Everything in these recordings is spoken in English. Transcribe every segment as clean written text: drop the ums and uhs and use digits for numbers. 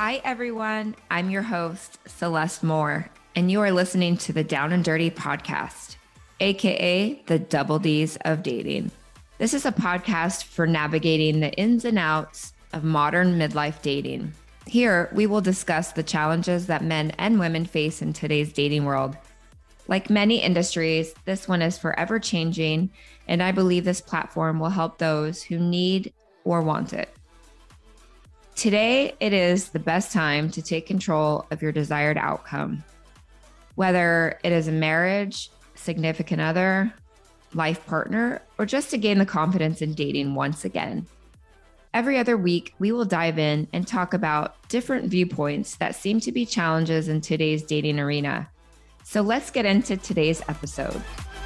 Hi, everyone. I'm your host, Celeste Moore, and you are listening to the Down and Dirty podcast, aka the Double D's of dating. This is a podcast for navigating the ins and outs of modern midlife dating. Here, we will discuss the challenges that men and women face in today's dating world. Like many industries, this one is forever changing, and I believe this platform will help those who need or want it. Today, it is the best time to take control of your desired outcome. Whether it is a marriage, significant other, life partner, or just to gain the confidence in dating once again. Every other week, we will dive in and talk about different viewpoints that seem to be challenges in today's dating arena. So let's get into today's episode.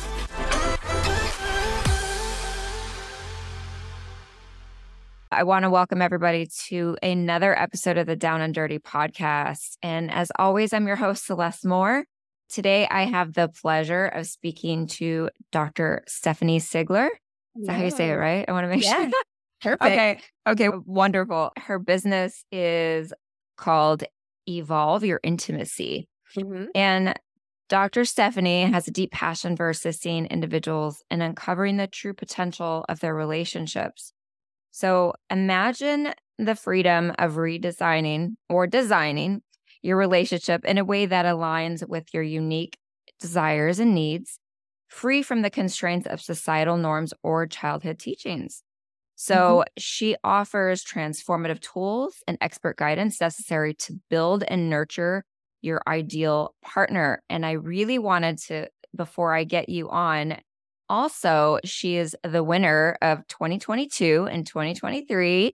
I want to welcome everybody to another episode of the Down and Dirty podcast. And as always, I'm your host, Celeste Moore. Today, I have the pleasure of speaking to Dr. Stephanie Sigler. Is that how you say it, right? I want to make sure. Perfect. Okay, wonderful. Her business is called Evolve Your Intimacy. And Dr. Stephanie has a deep passion for assisting individuals in uncovering the true potential of their relationships. So imagine the freedom of redesigning or designing your relationship in a way that aligns with your unique desires and needs, free from the constraints of societal norms or childhood teachings. So she offers transformative tools and expert guidance necessary to build and nurture your ideal partner. And I really wanted to, before I get you on, also, she is the winner of 2022 and 2023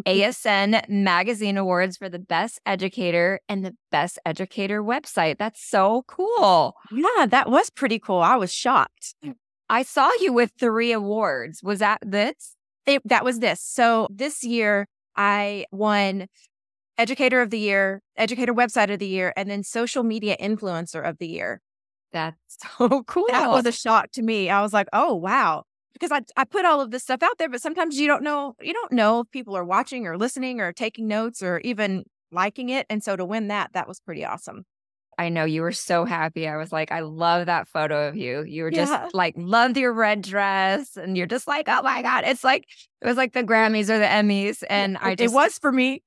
ASN Magazine Awards for the Best Educator and the Best Educator website. That's so cool. Yeah, that was pretty cool. I was shocked. I saw you with 3 awards. Was that this? That was this. So this year, I won Educator of the Year, Educator Website of the Year, and then Social Media Influencer of the Year. That's so cool. That was a shock to me. I was like, oh, wow. Because I put all of this stuff out there, but sometimes you don't know if people are watching or listening or taking notes or even liking it. And so to win that was pretty awesome. I know you were so happy. I was like, I love that photo of you. You were just like, loved your red dress. And you're just like, oh my God. It was like the Grammys or the Emmys. And it was for me.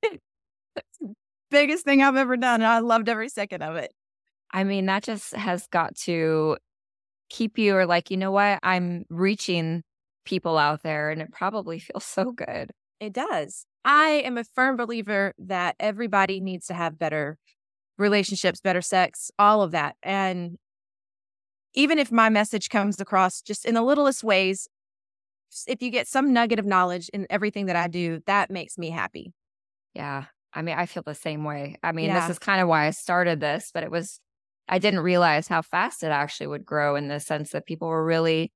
Biggest thing I've ever done. And I loved every second of it. I mean, that just has got to keep you, or like, you know what? I'm reaching people out there, and it probably feels so good. It does. I am a firm believer that everybody needs to have better relationships, better sex, all of that. And even if my message comes across just in the littlest ways, if you get some nugget of knowledge in everything that I do, that makes me happy. Yeah. I mean, I feel the same way. I mean, This is kind of why I started this, but I didn't realize how fast it actually would grow, in the sense that people were really,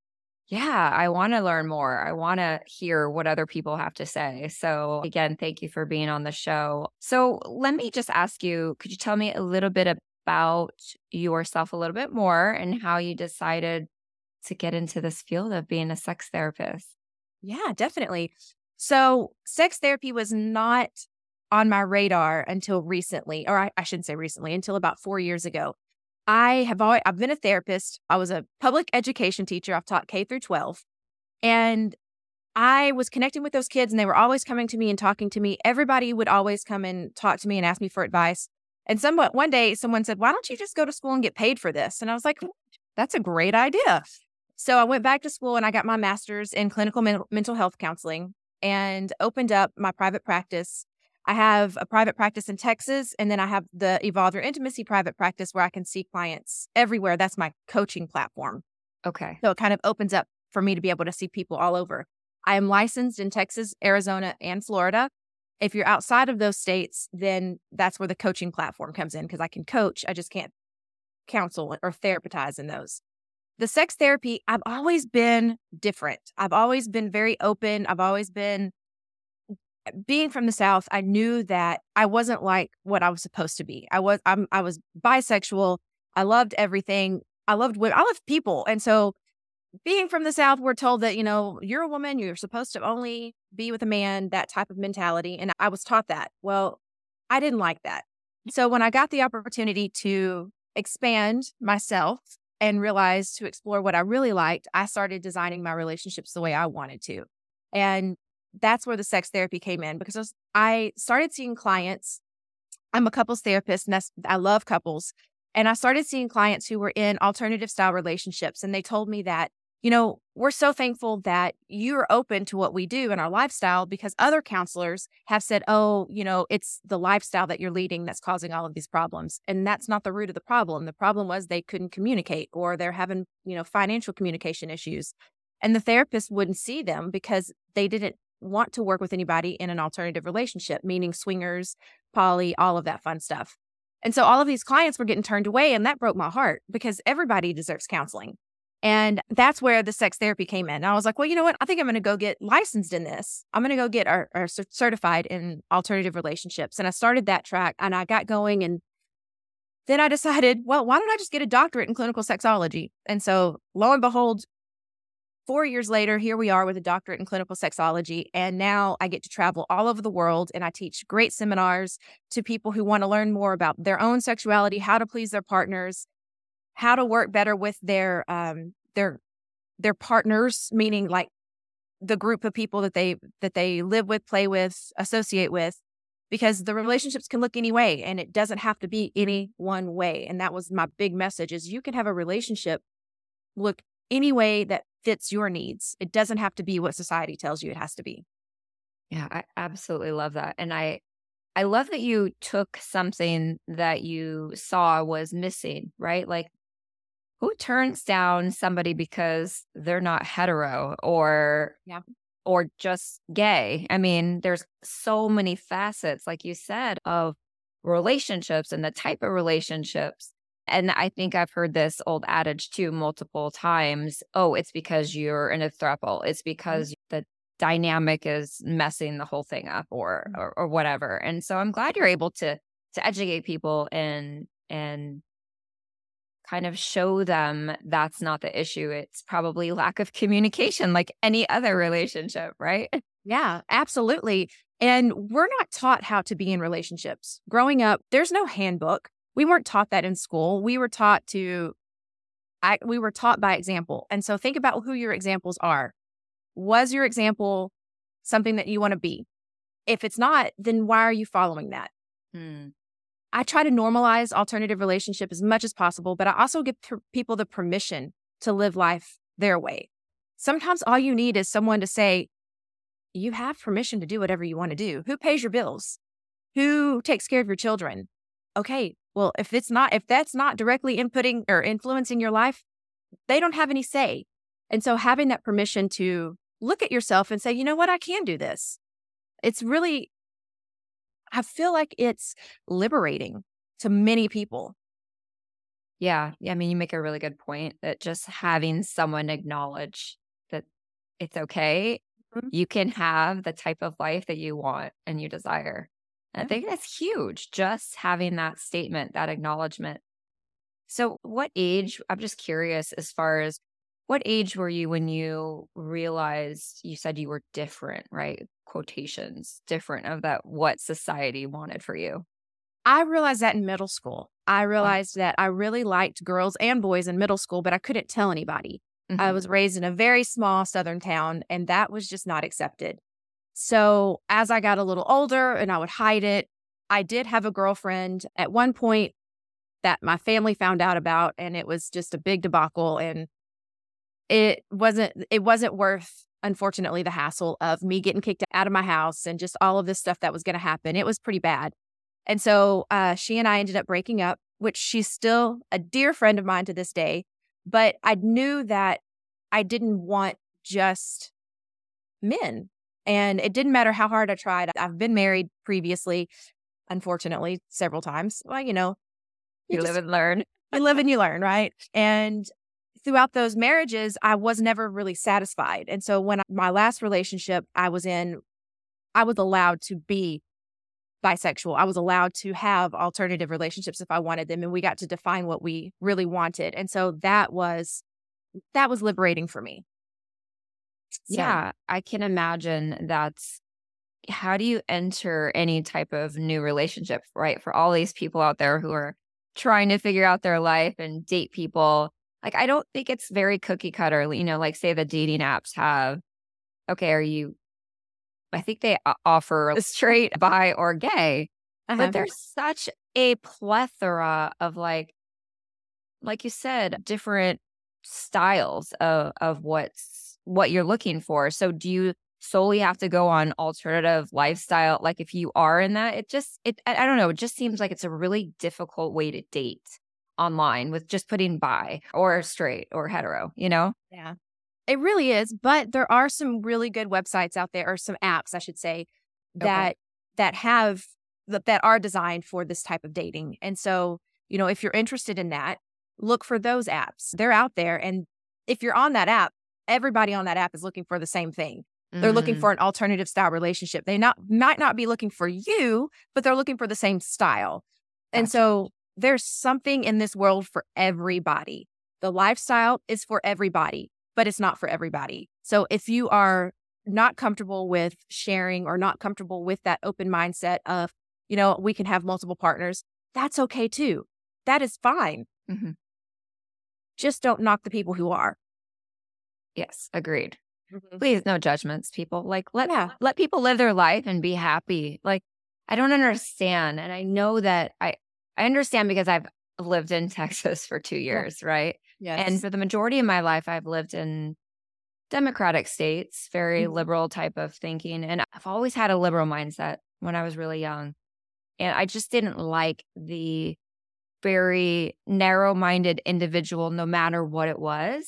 I want to learn more. I want to hear what other people have to say. So again, thank you for being on the show. So let me just ask you, could you tell me a little bit about yourself a little bit more and how you decided to get into this field of being a sex therapist? Yeah, definitely. So sex therapy was not on my radar until recently, or I shouldn't say recently, until about 4 years ago. I've been a therapist. I was a public education teacher. I've taught K through 12. And I was connecting with those kids, and they were always coming to me and talking to me. Everybody would always come and talk to me and ask me for advice. And one day someone said, why don't you just go to school and get paid for this? And I was like, that's a great idea. So I went back to school and I got my master's in clinical mental health counseling and opened up my private practice. I have a private practice in Texas, and then I have the Evolve Your Intimacy private practice where I can see clients everywhere. That's my coaching platform. Okay. So it kind of opens up for me to be able to see people all over. I am licensed in Texas, Arizona, and Florida. If you're outside of those states, then that's where the coaching platform comes in, because I can coach. I just can't counsel or therapize in those. The sex therapy, I've always been different. I've always been very open. Being from the South, I knew that I wasn't like what I was supposed to be. I was bisexual. I loved everything. I loved women. I loved people. And so being from the South, we're told that, you're a woman, you're supposed to only be with a man, that type of mentality. And I was taught that. Well, I didn't like that. So when I got the opportunity to expand myself and realize to explore what I really liked, I started designing my relationships the way I wanted to. And that's where the sex therapy came in, because I started seeing clients. I'm a couples therapist, and I love couples. And I started seeing clients who were in alternative style relationships. And they told me that, we're so thankful that you're open to what we do in our lifestyle, because other counselors have said, oh, it's the lifestyle that you're leading that's causing all of these problems. And that's not the root of the problem. The problem was they couldn't communicate, or they're having, financial communication issues. And the therapist wouldn't see them because they didn't want to work with anybody in an alternative relationship, meaning swingers, poly, all of that fun stuff. And so all of these clients were getting turned away, and that broke my heart, because everybody deserves counseling. And that's where the sex therapy came in. And I was like, well, you know what? I think I'm going to go get licensed in this. I'm going to go get our certified in alternative relationships. And I started that track, and I got going. And then I decided, well, why don't I just get a doctorate in clinical sexology? And so lo and behold, 4 years later, here we are with a doctorate in clinical sexology. And now I get to travel all over the world, and I teach great seminars to people who want to learn more about their own sexuality, how to please their partners, how to work better with their partners, meaning like the group of people that they live with, play with, associate with, because the relationships can look any way, and it doesn't have to be any one way. And that was my big message: is you can have a relationship look any way that fits your needs. It doesn't have to be what society tells you it has to be. Yeah, I absolutely love that. And I love that you took something that you saw was missing, right? Like, who turns down somebody because they're not hetero or just gay? I mean, there's so many facets, like you said, of relationships and the type of relationships. And I think I've heard this old adage too multiple times. Oh, it's because you're in a throuple. It's because the dynamic is messing the whole thing up, or whatever. And so I'm glad you're able to educate people and kind of show them that's not the issue. It's probably lack of communication, like any other relationship, right? Yeah, absolutely. And we're not taught how to be in relationships. Growing up, there's no handbook. We weren't taught that in school. We were taught by example. And so think about who your examples are. Was your example something that you want to be? If it's not, then why are you following that? I try to normalize alternative relationship as much as possible, but I also give people the permission to live life their way. Sometimes all you need is someone to say, you have permission to do whatever you want to do. Who pays your bills? Who takes care of your children? Okay, well, if that's not directly inputting or influencing your life, they don't have any say. And so having that permission to look at yourself and say, you know what, I can do this. I feel like it's liberating to many people. Yeah. I mean, you make a really good point that just having someone acknowledge that it's okay. You can have the type of life that you want and you desire. I think that's huge, just having that statement, that acknowledgement. So what age, I'm just curious, as far as what age were you when you realized, you said you were different, right? Quotations, different of that, what society wanted for you. I realized that in middle school. I realized that I really liked girls and boys in middle school, but I couldn't tell anybody. I was raised in a very small southern town, and that was just not accepted. So as I got a little older and I would hide it, I did have a girlfriend at one point that my family found out about, and it was just a big debacle. And it wasn't worth, unfortunately, the hassle of me getting kicked out of my house and just all of this stuff that was going to happen. It was pretty bad. And so she and I ended up breaking up, which she's still a dear friend of mine to this day. But I knew that I didn't want just men. And it didn't matter how hard I tried. I've been married previously, unfortunately, several times. Well, you live and learn. You live and you learn, right? And throughout those marriages, I was never really satisfied. And so when my last relationship I was in, I was allowed to be bisexual. I was allowed to have alternative relationships if I wanted them. And we got to define what we really wanted. And so that was liberating for me. So. Yeah, I can imagine that's how do you enter any type of new relationship, right? For all these people out there who are trying to figure out their life and date people. Like, I don't think it's very cookie cutter, like say the dating apps have, okay, I think they offer straight, bi, or gay, but there's such a plethora of like you said, different styles of what you're looking for. So do you solely have to go on alternative lifestyle? Like if you are in that, I don't know, it just seems like it's a really difficult way to date online with just putting bi or straight or hetero, Yeah, it really is. But there are some really good websites out there, or some apps, I should say, that that are designed for this type of dating. And so, if you're interested in that, look for those apps. They're out there. And if you're on that app, everybody on that app is looking for the same thing. They're looking for an alternative style relationship. They might not be looking for you, but they're looking for the same style. Gotcha. And so there's something in this world for everybody. The lifestyle is for everybody, but it's not for everybody. So if you are not comfortable with sharing, or not comfortable with that open mindset of, we can have multiple partners, that's okay too. That is fine. Mm-hmm. Just don't knock the people who are. Yes, agreed. Mm-hmm. Please, no judgments, people. Like, let people live their life and be happy. Like, I don't understand. And I know that I understand because I've lived in Texas for 2 years, right? Yes. And for the majority of my life, I've lived in Democratic states, very liberal type of thinking. And I've always had a liberal mindset when I was really young. And I just didn't like the very narrow-minded individual, no matter what it was.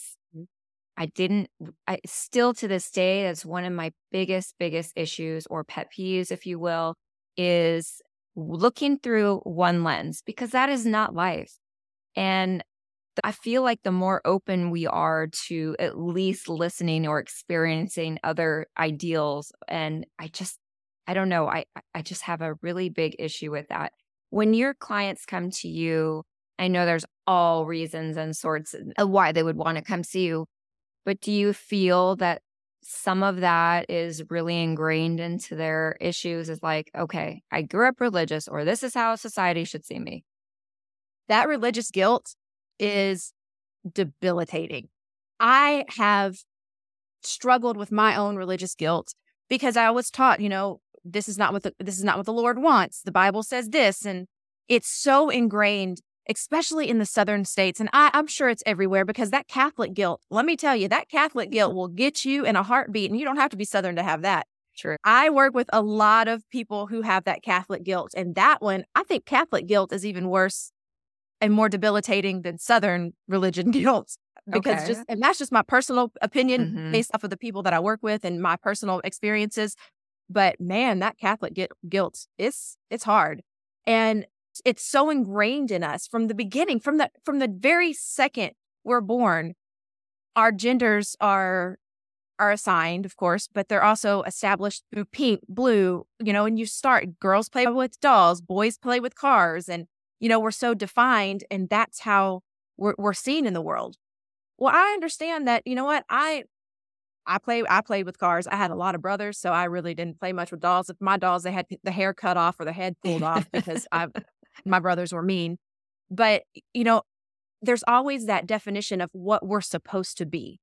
I still to this day, that's one of my biggest issues, or pet peeves, if you will, is looking through one lens, because that is not life. And I feel like the more open we are to at least listening or experiencing other ideals, and I don't know, I just have a really big issue with that. When your clients come to you, I know there's all reasons and sorts of why they would want to come see you. But do you feel that some of that is really ingrained into their issues? Is like, okay, I grew up religious, or this is how society should see me. That religious guilt is debilitating. I have struggled with my own religious guilt because I was taught, this is not what the Lord wants. The Bible says this, and it's so ingrained, especially in the southern states. And I'm sure it's everywhere, because that Catholic guilt, let me tell you, that Catholic guilt will get you in a heartbeat, and you don't have to be Southern to have that. True. I work with a lot of people who have that Catholic guilt, and that one, I think Catholic guilt is even worse and more debilitating than Southern religion guilt, because and that's just my personal opinion based off of the people that I work with and my personal experiences. But man, that Catholic guilt, it's hard. And it's so ingrained in us from the beginning, from the very second we're born. Our genders are assigned, of course, but they're also established through pink, blue, and you start, girls play with dolls, boys play with cars, and, we're so defined, and that's how we're seen in the world. Well, I understand that, I played with cars. I had a lot of brothers, so I really didn't play much with dolls. If my dolls, they had the hair cut off or the head pulled off because my brothers were mean. But, there's always that definition of what we're supposed to be.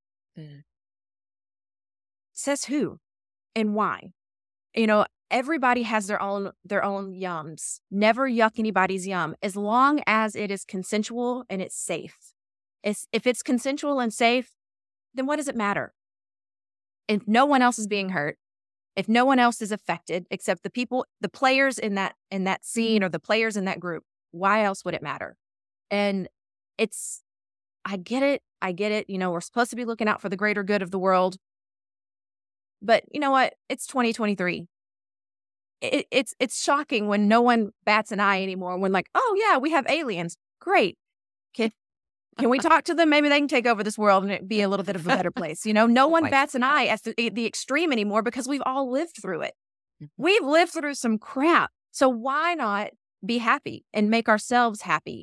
Says who and why? Everybody has their own yums. Never yuck anybody's yum, as long as it is consensual and it's safe. If it's consensual and safe, then what does it matter? If no one else is being hurt, if no one else is affected except the players in that scene, or the players in that group, why else would it matter? And I get it. We're supposed to be looking out for the greater good of the world. But you know what? It's 2023. It's shocking when no one bats an eye anymore. When like, oh yeah, we have aliens. Great. Can we talk to them? Maybe they can take over this world and it be a little bit of a better place. No one bats an eye at the extreme anymore, because we've all lived through it. We've lived through some crap. So why not be happy and make ourselves happy?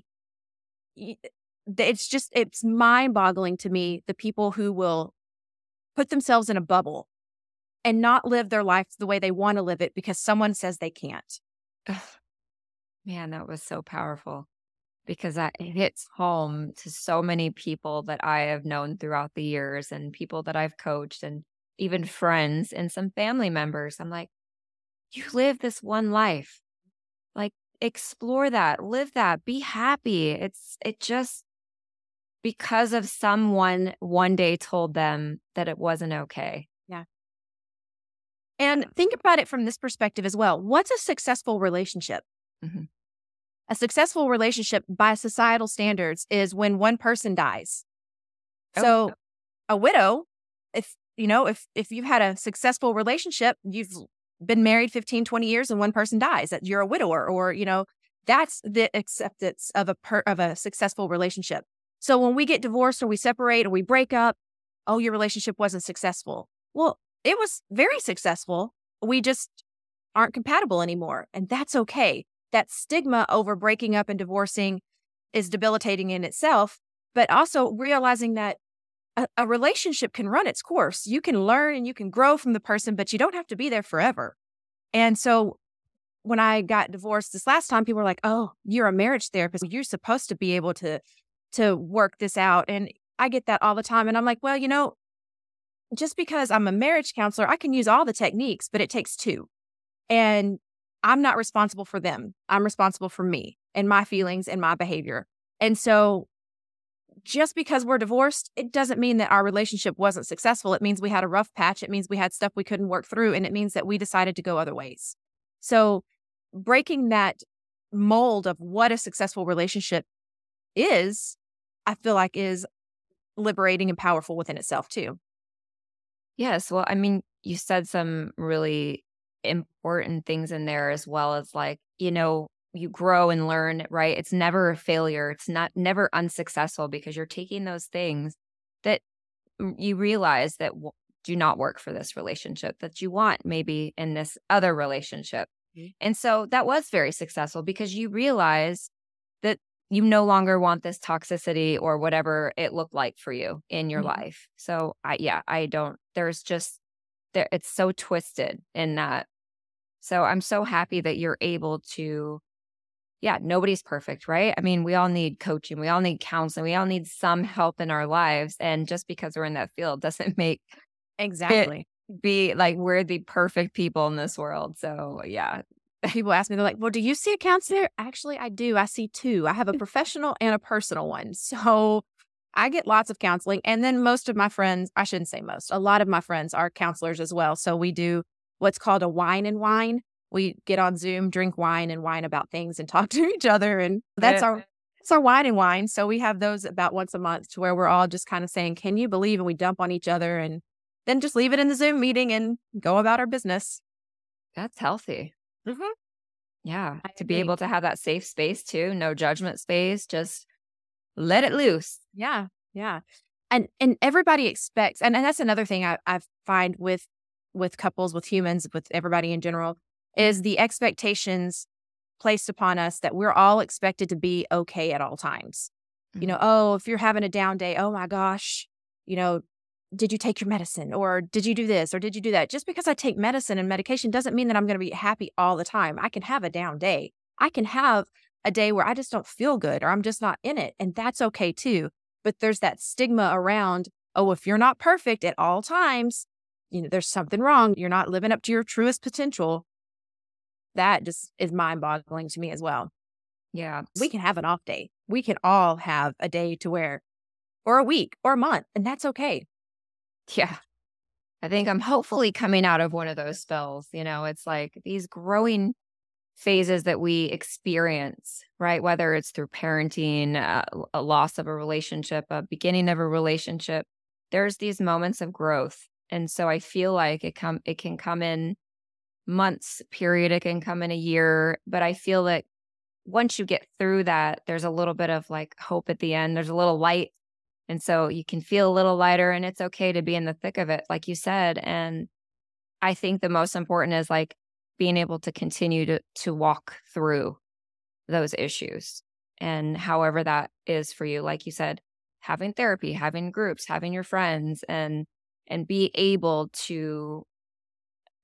It's mind-boggling to me, the people who will put themselves in a bubble and not live their life the way they want to live it because someone says they can't. Ugh, man, that was so powerful because that it hits home to so many people that I have known throughout the years and people that I've coached and even friends and some family members. I'm like, you live this one life. Like, explore that, live that, be happy. It just because of someone one day told them that it wasn't okay. Yeah. And think about it from this perspective as well. What's a successful relationship? Mm-hmm. A successful relationship by societal standards is when one person dies. So a widow, if you've had a successful relationship, you've been married 15, 20 years and one person dies, that you're a widower, or, that's the acceptance of a successful relationship. So when we get divorced or we separate or we break up, oh, your relationship wasn't successful. Well, it was very successful. We just aren't compatible anymore. And that's okay. That stigma over breaking up and divorcing is debilitating in itself, but also realizing that a relationship can run its course. You can learn and you can grow from the person, but you don't have to be there forever. And so when I got divorced this last time, people were like, oh, you're a marriage therapist. You're supposed to be able to work this out. And I get that all the time. And I'm like, well, just because I'm a marriage counselor, I can use all the techniques, but it takes two. And I'm not responsible for them. I'm responsible for me and my feelings and my behavior. And so just because we're divorced, it doesn't mean that our relationship wasn't successful. It means we had a rough patch. It means we had stuff we couldn't work through. And it means that we decided to go other ways. So breaking that mold of what a successful relationship is, I feel like is liberating and powerful within itself too. Yes. Well, I mean, you said some really important things in there as well as like, you grow and learn, right? It's never a failure. It's never unsuccessful because you're taking those things that you realize that do not work for this relationship that you want maybe in this other relationship. Mm-hmm. And so that was very successful because you realize that you no longer want this toxicity or whatever it looked like for you in your mm-hmm. life. So it's so twisted in that. So I'm so happy that you're able to, nobody's perfect, right? I mean, we all need coaching. We all need counseling. We all need some help in our lives. And just because we're in that field doesn't make exactly be like we're the perfect people in this world. So yeah. People ask me, they're like, well, do you see a counselor? Actually, I do. I see two. I have a professional and a personal one. So I get lots of counseling. And then most of my friends, I shouldn't say most, a lot of my friends are counselors as well. So we do what's called a wine and wine. We get on Zoom, drink wine and wine about things and talk to each other. And that's our wine and wine. So we have those about once a month to where we're all just kind of saying, can you believe? And we dump on each other and then just leave it in the Zoom meeting and go about our business. That's healthy. Mm-hmm. Yeah. To be able to have that safe space too, no judgment space, just let it loose. Yeah. Yeah. And everybody expects, and that's another thing I find with couples, with humans, with everybody in general, is the expectations placed upon us that we're all expected to be okay at all times. Mm-hmm. Oh, if you're having a down day, oh my gosh, did you take your medicine or did you do this or did you do that? Just because I take medicine and medication doesn't mean that I'm going to be happy all the time. I can have a down day. I can have a day where I just don't feel good or I'm just not in it. And that's okay too. But there's that stigma around, oh, if you're not perfect at all times, there's something wrong. You're not living up to your truest potential. That just is mind-boggling to me as well. Yeah. We can have an off day. We can all have a day to where, or a week or a month, and that's okay. Yeah. I think I'm hopefully coming out of one of those spells. It's like these growing phases that we experience, right? Whether it's through parenting, a loss of a relationship, a beginning of a relationship, there's these moments of growth. And so I feel like it can come in months period. It can come in a year, but I feel like once you get through that, there's a little bit of like hope at the end. There's a little light. And so you can feel a little lighter and it's okay to be in the thick of it, like you said. And I think the most important is like being able to continue to walk through those issues. And however that is for you, like you said, having therapy, having groups, having your friends and be able to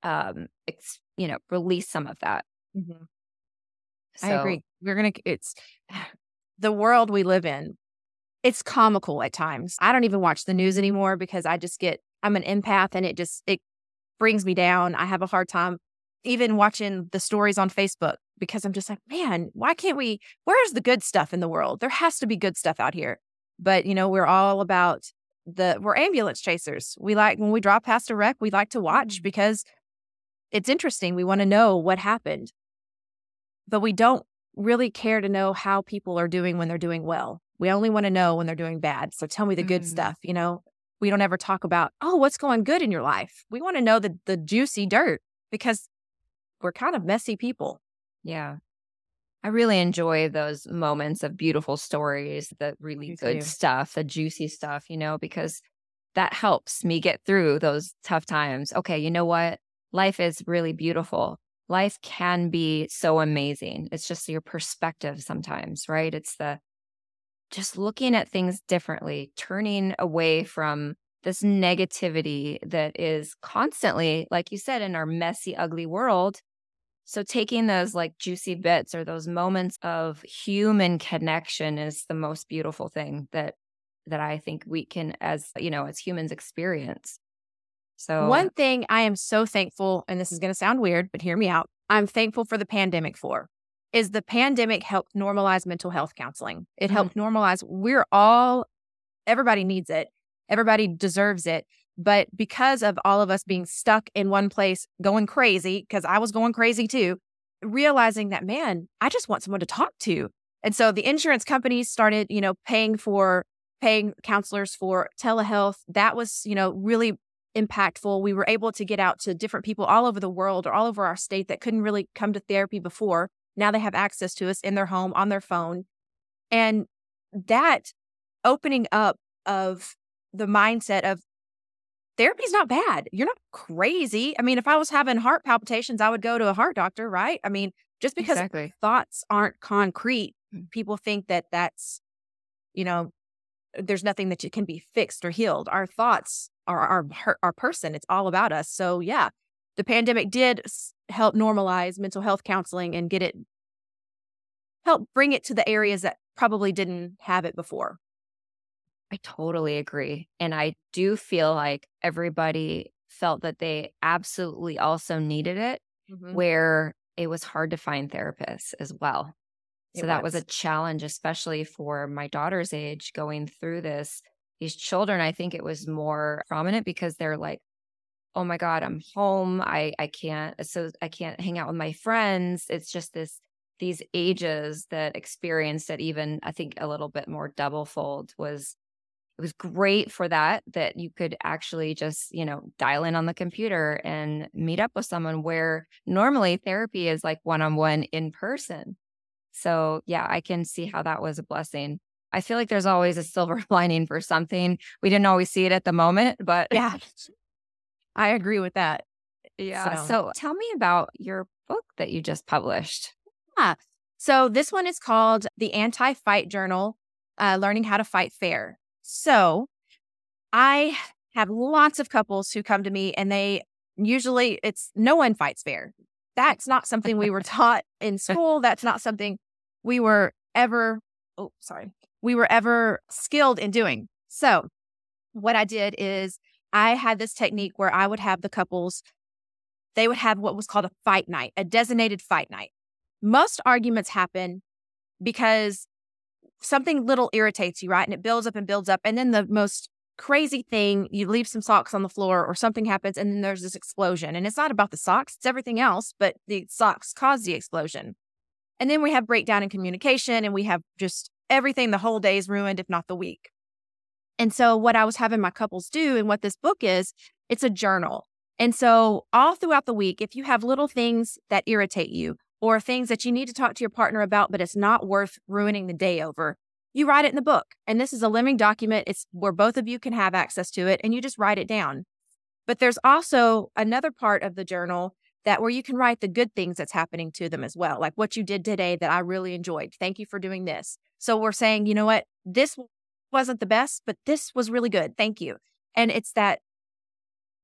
release some of that. Mm-hmm. So, I agree. It's the world we live in. It's comical at times. I don't even watch the news anymore because I'm an empath and it brings me down. I have a hard time even watching the stories on Facebook because I'm just like, man, where's the good stuff in the world? There has to be good stuff out here. But, we're all about we're ambulance chasers. When we drive past a wreck, we like to watch because it's interesting. We want to know what happened. But we don't really care to know how people are doing when they're doing well. We only want to know when they're doing bad. So tell me the good stuff, We don't ever talk about, what's going good in your life. We want to know the juicy dirt because we're kind of messy people. Yeah. I really enjoy those moments of beautiful stories, the really good stuff, the juicy stuff, because that helps me get through those tough times. Okay, you know what? Life is really beautiful. Life can be so amazing. It's just your perspective sometimes, right? It's just looking at things differently, turning away from this negativity that is constantly, like you said, in our messy, ugly world. So taking those like juicy bits or those moments of human connection is the most beautiful thing that I think we can, as humans, experience. So one thing I am so thankful, and this is going to sound weird, but hear me out. I'm thankful for the pandemic is the pandemic helped normalize mental health counseling. It helped normalize. Everybody needs it. Everybody deserves it. But because of all of us being stuck in one place, going crazy, because I was going crazy too, realizing that, man, I just want someone to talk to. And so the insurance companies started, paying counselors for telehealth. That was, really impactful. We were able to get out to different people all over the world or all over our state that couldn't really come to therapy before. Now they have access to us in their home, on their phone. And that opening up of the mindset of therapy's not bad. You're not crazy. I mean, if I was having heart palpitations, I would go to a heart doctor, right? I mean, just because thoughts aren't concrete, people think that that's, there's nothing that can be fixed or healed. Our thoughts are our person. It's all about us. So yeah, the pandemic did help normalize mental health counseling and help bring it to the areas that probably didn't have it before. I totally agree. And I do feel like everybody felt that they absolutely also needed it, where it was hard to find therapists as well. So that was a challenge, especially for my daughter's age going through this. These children, I think it was more prominent because they're like, oh my God, I'm home. I can't hang out with my friends. It's just these ages that experienced it even, I think, a little bit more doublefold. It was great for that you could actually just, dial in on the computer and meet up with someone, where normally therapy is like one-on-one in person. So yeah, I can see how that was a blessing. I feel like there's always a silver lining for something. We didn't always see it at the moment, but yeah, I agree with that. Yeah. So tell me about your book that you just published. Yeah. So this one is called The Anti-Fight Journal, Learning How to Fight Fair. So I have lots of couples who come to me and it's no one fights fair. That's not something we were taught in school. That's not something we were ever skilled in doing. So what I did is I had this technique where I would have the couples, they would have what was called a fight night, a designated fight night. Most arguments happen because something little irritates you, right? And it builds up and builds up. And then the most crazy thing, you leave some socks on the floor or something happens and then there's this explosion. And it's not about the socks, it's everything else, but the socks cause the explosion. And then we have breakdown in communication and we have just everything, the whole day is ruined, if not the week. And so what I was having my couples do and what this book is, it's a journal. And so all throughout the week, if you have little things that irritate you or things that you need to talk to your partner about, but it's not worth ruining the day over, you write it in the book. And this is a living document. It's where both of you can have access to it and you just write it down. But there's also another part of the journal where you can write the good things that's happening to them as well. Like what you did today that I really enjoyed. Thank you for doing this. So we're saying, you know what, this wasn't the best, but this was really good. Thank you. And it's that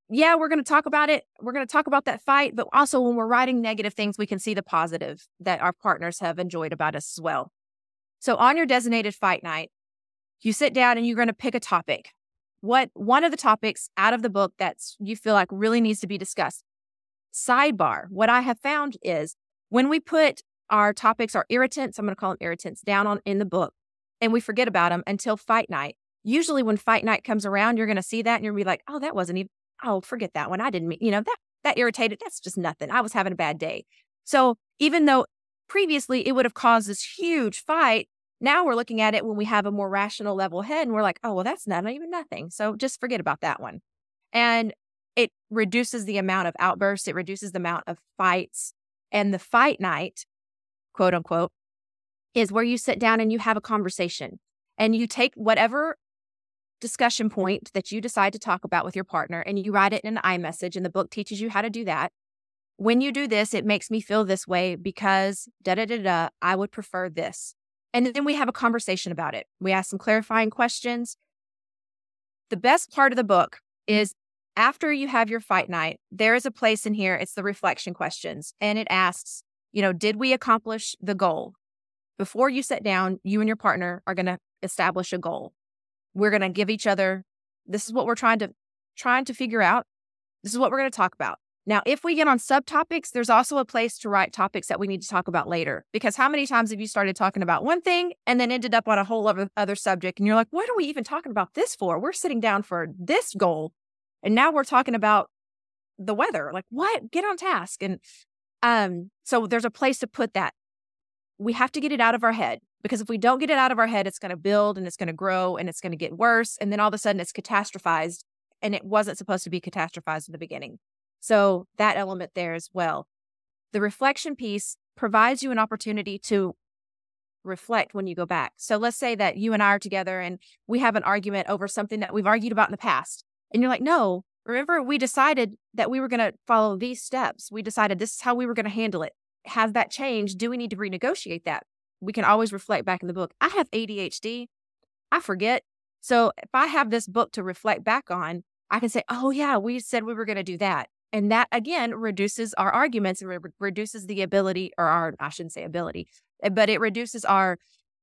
yeah, we're going to talk about it. We're going to talk about that fight. But also when we're writing negative things, we can see the positive that our partners have enjoyed about us as well. So on your designated fight night, you sit down and you're going to pick a topic. One of the topics out of the book that's you feel like really needs to be discussed. Sidebar, what I have found is when we put our topics, our irritants, I'm going to call them irritants, down in the book, and we forget about them until fight night. Usually when fight night comes around, you're going to see that and you're going to be like, oh, that wasn't even, oh, forget that one. I didn't mean, that irritated. That's just nothing. I was having a bad day. So even though previously it would have caused this huge fight, now we're looking at it when we have a more rational level head and we're like, oh, well, that's not even nothing. So just forget about that one. And it reduces the amount of outbursts. It reduces the amount of fights. And the fight night, quote unquote, is where you sit down and you have a conversation and you take whatever discussion point that you decide to talk about with your partner and you write it in an iMessage, and the book teaches you how to do that. When you do this, it makes me feel this way because I would prefer this. And then we have a conversation about it. We ask some clarifying questions. The best part of the book is after you have your fight night, there is a place in here. It's the reflection questions. And it asks, did we accomplish the goal? Before you sit down, you and your partner are going to establish a goal. We're going to give each other, this is what we're trying to figure out. This is what we're going to talk about. Now, if we get on subtopics, there's also a place to write topics that we need to talk about later. Because how many times have you started talking about one thing and then ended up on a whole other subject? And you're like, what are we even talking about this for? We're sitting down for this goal. And now we're talking about the weather. Like, what? Get on task. And so there's a place to put that. We have to get it out of our head. Because if we don't get it out of our head, it's going to build and it's going to grow and it's going to get worse. And then all of a sudden it's catastrophized. And it wasn't supposed to be catastrophized in the beginning. So that element there as well. The reflection piece provides you an opportunity to reflect when you go back. So let's say that you and I are together and we have an argument over something that we've argued about in the past. And you're like, no, remember we decided that we were going to follow these steps. We decided this is how we were going to handle it. Has that changed? Do we need to renegotiate that? We can always reflect back in the book. I have ADHD. I forget. So if I have this book to reflect back on, I can say, oh yeah, we said we were going to do that. And that, again, reduces our arguments and reduces the ability, I shouldn't say ability, but it reduces our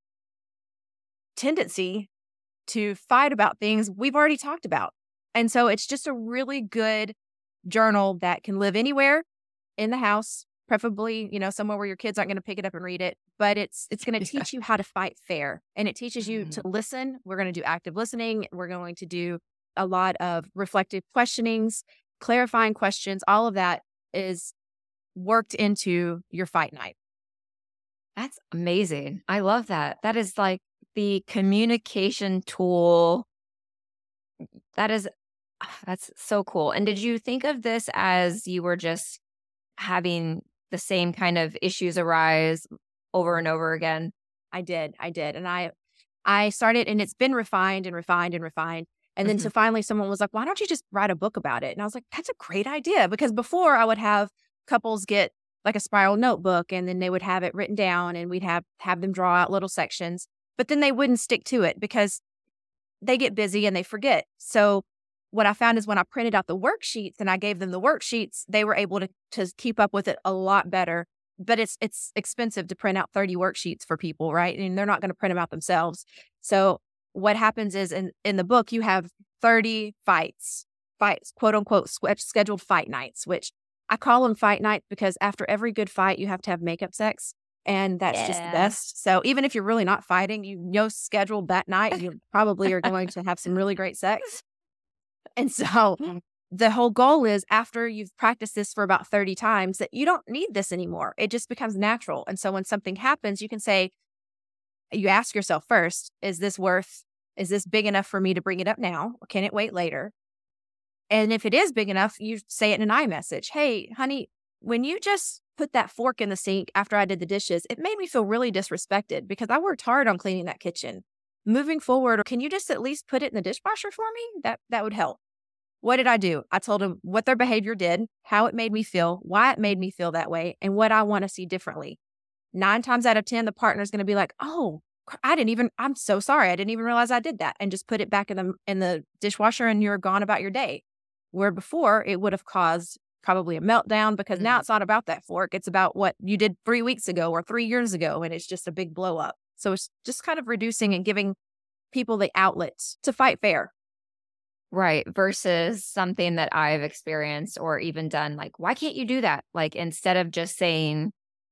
tendency to fight about things we've already talked about. And so it's just a really good journal that can live anywhere in the house, preferably, somewhere where your kids aren't going to pick it up and read it. But it's going to teach you how to fight fair. And it teaches you to listen. We're going to do active listening. We're going to do a lot of reflective questionings, clarifying questions. All of that is worked into your fight night. That's amazing. I love that. That is like the communication tool. That's so cool. And did you think of this as you were just having the same kind of issues arise over and over again? I did. And I started, and it's been refined and refined and refined. And then so finally someone was like, why don't you just write a book about it? And I was like, that's a great idea. Because before I would have couples get like a spiral notebook and then they would have it written down and we'd have them draw out little sections, but then they wouldn't stick to it because they get busy and they forget. So what I found is when I printed out the worksheets and I gave them the worksheets, they were able to keep up with it a lot better. But it's expensive to print out 30 worksheets for people, right? And they're not going to print them out themselves. So what happens is in the book, you have 30 fights, quote unquote, scheduled fight nights, which I call them fight nights because after every good fight, you have to have makeup sex. And that's just the best. So even if you're really not fighting, scheduled that night, you probably are going to have some really great sex. And so the whole goal is after you've practiced this for about 30 times that you don't need this anymore. It just becomes natural. And so when something happens, you can say, you ask yourself first, is this big enough for me to bring it up now? Or can it wait later? And if it is big enough, you say it in an iMessage. Hey, honey, when you just put that fork in the sink after I did the dishes, it made me feel really disrespected because I worked hard on cleaning that kitchen. Moving forward, can you just at least put it in the dishwasher for me? That would help. What did I do? I told them what their behavior did, how it made me feel, why it made me feel that way, and what I want to see differently. 9 times out of 10, the partner's going to be like, oh, I'm so sorry. I didn't even realize I did that, and just put it back in the dishwasher and you're gone about your day. where before it would have caused probably a meltdown, because now it's not about that fork. It's about what you did 3 weeks ago or 3 years ago, and it's just a big blow up. So it's just kind of reducing and giving people the outlets to fight fair. Right. Versus something that I've experienced or even done, like, why can't you do that? Like, instead of just saying,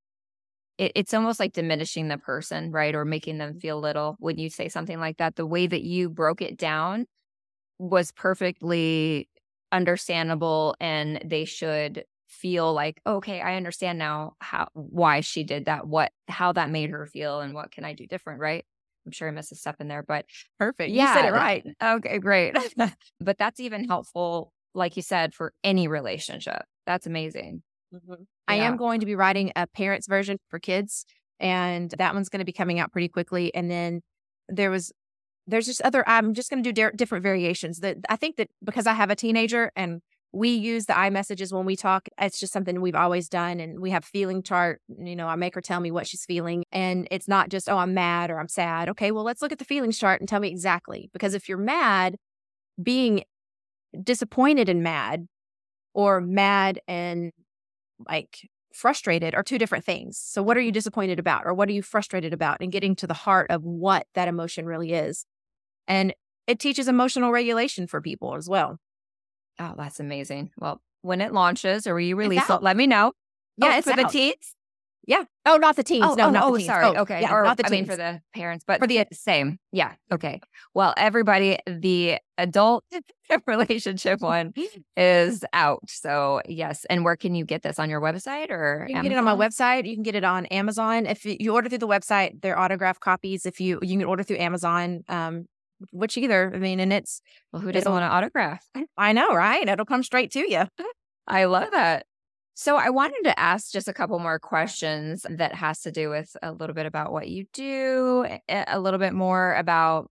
it's almost like diminishing the person, right? Or making them feel little when you say something like that. The way that you broke it down was perfectly understandable, and they should feel like, okay, I understand now why she did that, how that made her feel, and what can I do different, right? I'm sure I missed a step in there, but perfect. Yeah, you said it right. Okay, great. But that's even helpful, like you said, for any relationship. That's amazing. Mm-hmm. I am going to be writing a parents version for kids, and that one's going to be coming out pretty quickly. And then there's just I'm just going to do different variations. That I think that because I have a teenager and we use the iMessages when we talk, it's just something we've always done. And we have feeling chart. I make her tell me what she's feeling. And it's not just, oh, I'm mad or I'm sad. Okay, well, let's look at the feelings chart and tell me exactly. Because if you're mad, being disappointed and mad, or mad and like frustrated, are two different things. So what are you disappointed about, or what are you frustrated about? And getting to the heart of what that emotion really is. And it teaches emotional regulation for people as well. Oh, that's amazing. Well, when it launches or you release it, let me know. Yeah, it's for the teens. Yeah. Oh, not the teens. Not the teens. Sorry. Okay. Yeah, or not the teens. I mean, for the parents, but for the same. Yeah. Okay. Well, everybody, the adult relationship one is out. So yes. And where can you get this? On your website or you can get it on my website. You can get it on Amazon. If you order through the website, they're autographed copies. If you can order through Amazon, which either. I mean, and it's who doesn't want to autograph? I know, right? It'll come straight to you. I love that. So I wanted to ask just a couple more questions that has to do with a little bit about what you do, a little bit more about,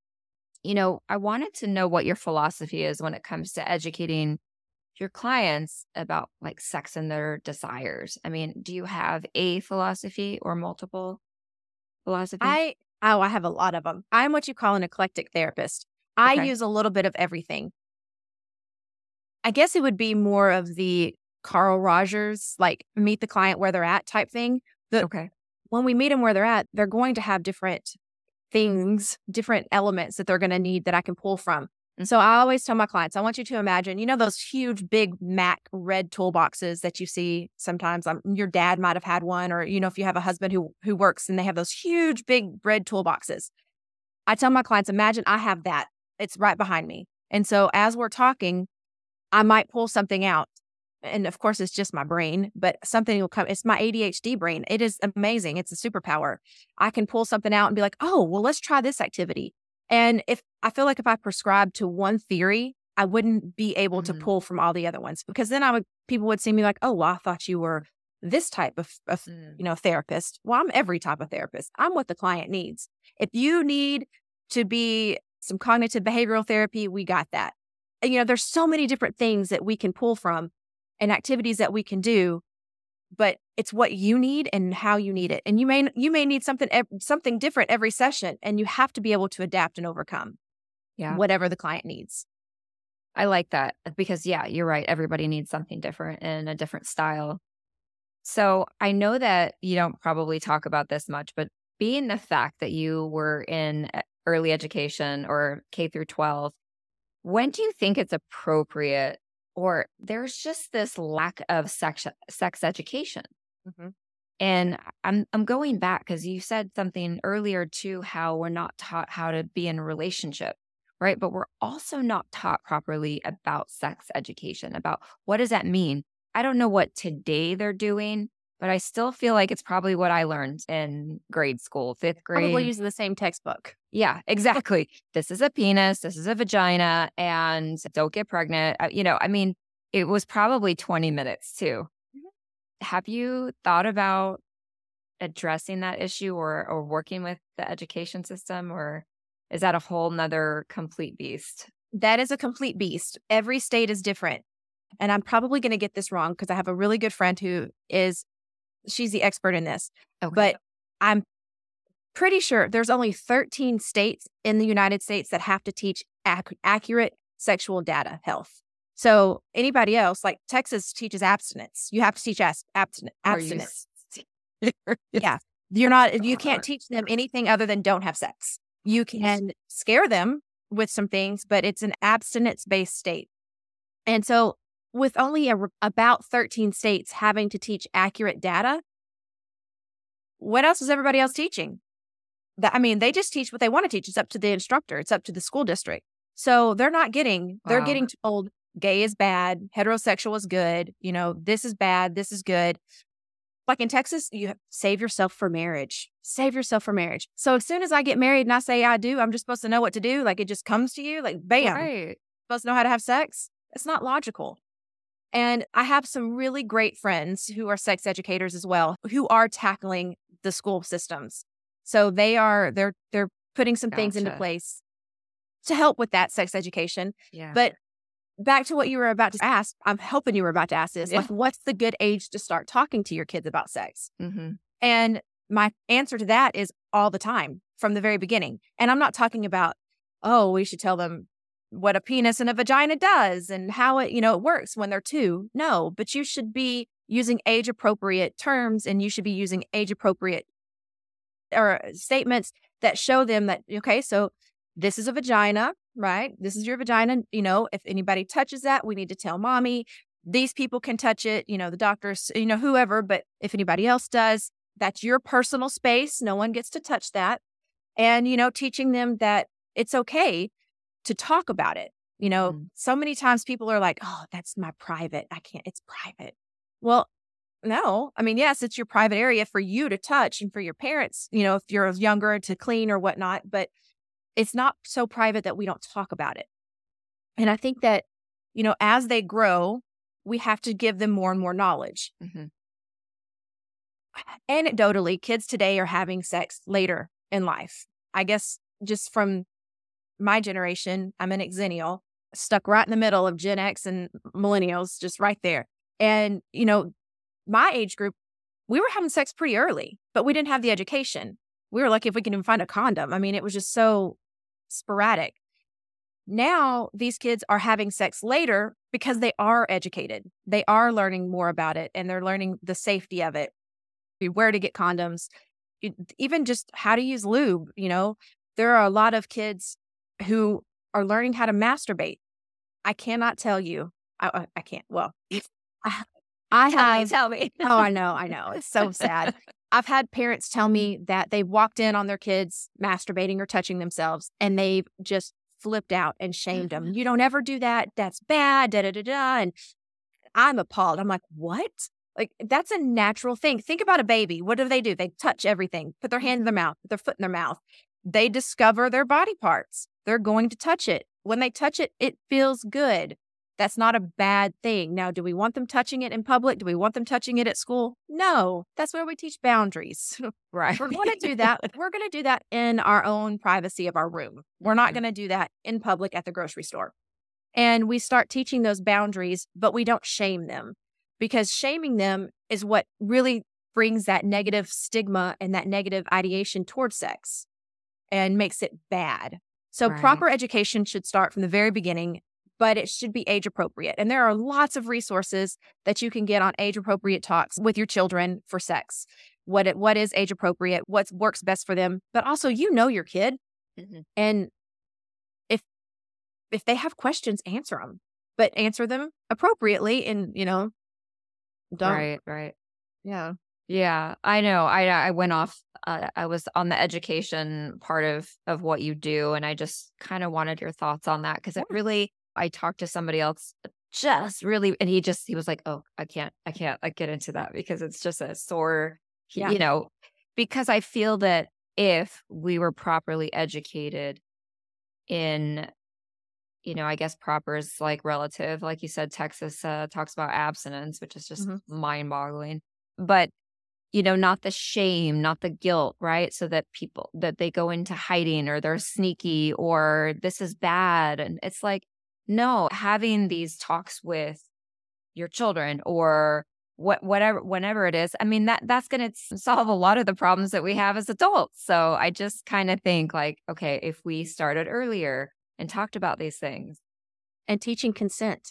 I wanted to know what your philosophy is when it comes to educating your clients about like sex and their desires. I mean, do you have a philosophy or multiple philosophies? I have a lot of them. I'm what you call an eclectic therapist. I use a little bit of everything. I guess it would be more of the Carl Rogers, like meet the client where they're at type thing. When we meet them where they're at, they're going to have different things, different elements that they're going to need that I can pull from. And so I always tell my clients, I want you to imagine, those huge, big Mac red toolboxes that you see sometimes. Your dad might have had one, or, if you have a husband who works and they have those huge, big red toolboxes. I tell my clients, imagine I have that. It's right behind me. And so as we're talking, I might pull something out. And of course, it's just my brain, but something will come. It's my ADHD brain. It is amazing. It's a superpower. I can pull something out and be like, oh, well, let's try this activity. And if I feel like if I prescribe to one theory, I wouldn't be able to pull from all the other ones, because then people would see me like, oh, well, I thought you were this type of therapist. Well, I'm every type of therapist. I'm what the client needs. If you need to be some cognitive behavioral therapy, we got that. And, there's so many different things that we can pull from and activities that we can do, but it's what you need and how you need it. And you may need something different every session, and you have to be able to adapt and overcome whatever the client needs. I like that because, you're right. Everybody needs something different and a different style. So I know that you don't probably talk about this much, but being the fact that you were in early education or K through 12, when do you think it's appropriate, or there's just this lack of sex education? Mm-hmm. And I'm going back because you said something earlier too, how we're not taught how to be in a relationship, right? But we're also not taught properly about sex education, about what does that mean? I don't know what today they're doing, but I still feel like it's probably what I learned in grade school, 5th grade. Probably using the same textbook. Yeah, exactly. This is a penis, this is a vagina, and don't get pregnant. It was probably 20 minutes too. Mm-hmm. Have you thought about addressing that issue or working with the education system, or is that a whole nother complete beast? That is a complete beast. Every state is different. And I'm probably going to get this wrong because I have a really good friend she's the expert in this. Okay. But I'm pretty sure there's only 13 states in the United States that have to teach accurate sexual data health. So anybody else, like Texas teaches abstinence. You have to teach abstinence. Yeah. You can't teach them anything other than don't have sex. You can scare them with some things, but it's an abstinence-based state. And so with only about 13 states having to teach accurate data, what else is everybody else teaching? They just teach what they want to teach. It's up to the instructor. It's up to the school district. So they're getting told gay is bad, heterosexual is good, this is bad, this is good. Like in Texas, you save yourself for marriage. Save yourself for marriage. So as soon as I get married and I say I do, I'm just supposed to know what to do. Like it just comes to you, like bam, Right. Supposed to know how to have sex. It's not logical. And I have some really great friends who are sex educators as well, who are tackling the school systems. So they're putting some things into place to help with that sex education. Yeah. But back to what you were about to ask, I'm hoping you were about to ask this, like, what's the good age to start talking to your kids about sex? Mm-hmm. And my answer to that is all the time from the very beginning. And I'm not talking about, we should tell them what a penis and a vagina does and how it, it works when they're 2. No, but you should be using age appropriate terms, and you should be using age appropriate or statements that show them that, okay, so this is a vagina, right? This is your vagina. If anybody touches that, we need to tell mommy. These people can touch it, the doctors, whoever, but if anybody else does, that's your personal space. No one gets to touch that. And, teaching them that it's okay to talk about it. So many times people are like, oh, that's my private. I can't, it's private. Well, no, yes, it's your private area for you to touch and for your parents, if you're younger, to clean or whatnot, but it's not so private that we don't talk about it. And I think that, as they grow, we have to give them more and more knowledge. Mm-hmm. Anecdotally, kids today are having sex later in life. I guess just from my generation, I'm an Xennial, stuck right in the middle of Gen X and millennials, just right there. And, my age group, we were having sex pretty early, but we didn't have the education. We were lucky if we could even find a condom. It was just so sporadic. Now, these kids are having sex later because they are educated. They are learning more about it, and they're learning the safety of it, where to get condoms, even just how to use lube. There are a lot of kids who are learning how to masturbate. I cannot tell you. I can't. Well, Tell me. Oh, I know. It's so sad. I've had parents tell me that they walked in on their kids masturbating or touching themselves, and they've just flipped out and shamed them. You don't ever do that. That's bad. Da da da da. And I'm appalled. I'm like, what? Like, that's a natural thing. Think about a baby. What do? They touch everything, put their hand in their mouth, put their foot in their mouth. They discover their body parts. They're going to touch it. When they touch it, it feels good. That's not a bad thing. Now, do we want them touching it in public? Do we want them touching it at school? No, that's where we teach boundaries. Right. We're going to do that. We're going to do that in our own privacy of our room. We're not going to do that in public at the grocery store. And we start teaching those boundaries, but we don't shame them, because shaming them is what really brings that negative stigma and that negative ideation towards sex and makes it bad. So proper education should start from the very beginning, but it should be age appropriate. And there are lots of resources that you can get on age appropriate talks with your children for sex. What is age appropriate, what works best for them, but also your kid. Mm-hmm. And if they have questions, answer them, but answer them appropriately and, don't. Right. Yeah. Yeah, I know. I went off. I was on the education part of what you do, and I just kind of wanted your thoughts on that, because it really. I talked to somebody else just really, and he was like, "Oh, I can't like get into that because it's just a sore, because I feel that if we were properly educated in, I guess proper is like relative, like you said, Texas talks about abstinence, which is just mind boggling, but not the shame, not the guilt, right? So that people, that they go into hiding or they're sneaky or this is bad. And it's like, no, having these talks with your children or whenever it is, that's going to solve a lot of the problems that we have as adults. So I just kind of think like, okay, if we started earlier and talked about these things. And teaching consent.